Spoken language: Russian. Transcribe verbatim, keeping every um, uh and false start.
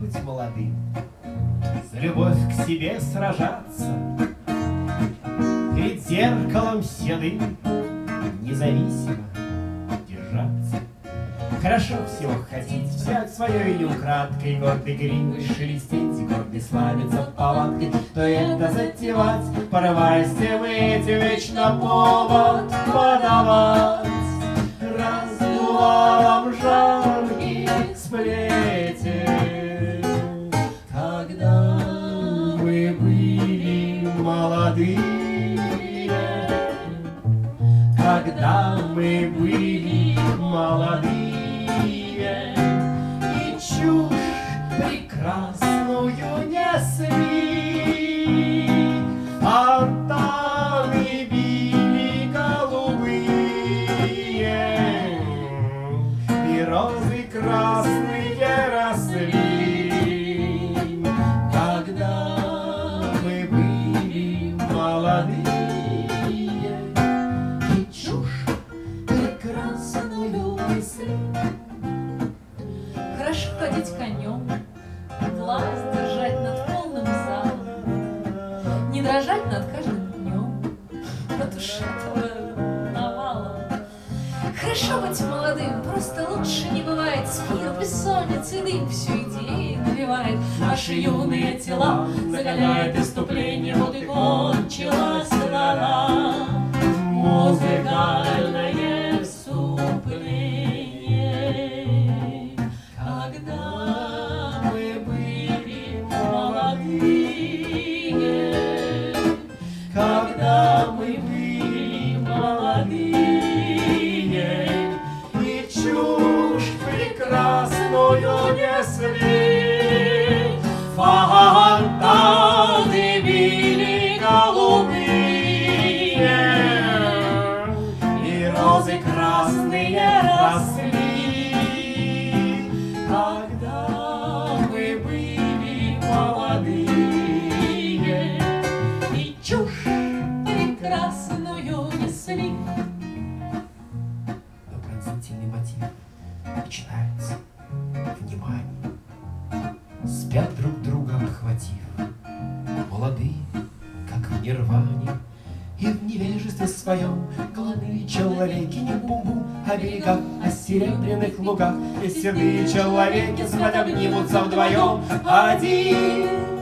быть молодым, за любовь к себе сражаться, перед зеркалом седым независимо держаться. Хорошо всего хотеть, взять свое и украдкой, гордый гривой шелестеть, гордый славиться палаткой, то это затевать, порываясь выйти вечно повод подавать. Раздувалом жарких сплетен, когда мы были молодые, когда мы были молодые, и чушь прекрасную несли, фонтаны били голубые, и розы красные росли, когда мы были молодые, и чушь прекрасную несли. Хорошо ходить конем, глаз держать над полным залом, не дрожать над каждым днем, вот уж этого навалом. Хорошо быть молодым, просто лучше не бывает. Спир, бессонница и дым всю идею навевает. Наши юные тела закаляет иступление, вот и кончилась рана. Музыкальное вступление, когда мы были молодые, когда мы были молодые, И чушь прекрасную несли, фонтаны били голубые, и розы красные росли, когда мы были молодые, и чушь прекрасную несли. Но пронзительный мотив начинается. Внимание! Спят друг друга обхватив, молодые, как в нирване, и в невежестве своем голубые человеки не бум-бум о берегах, о серебряных лугах, и седые человеки спать обнимутся вдвоем. Один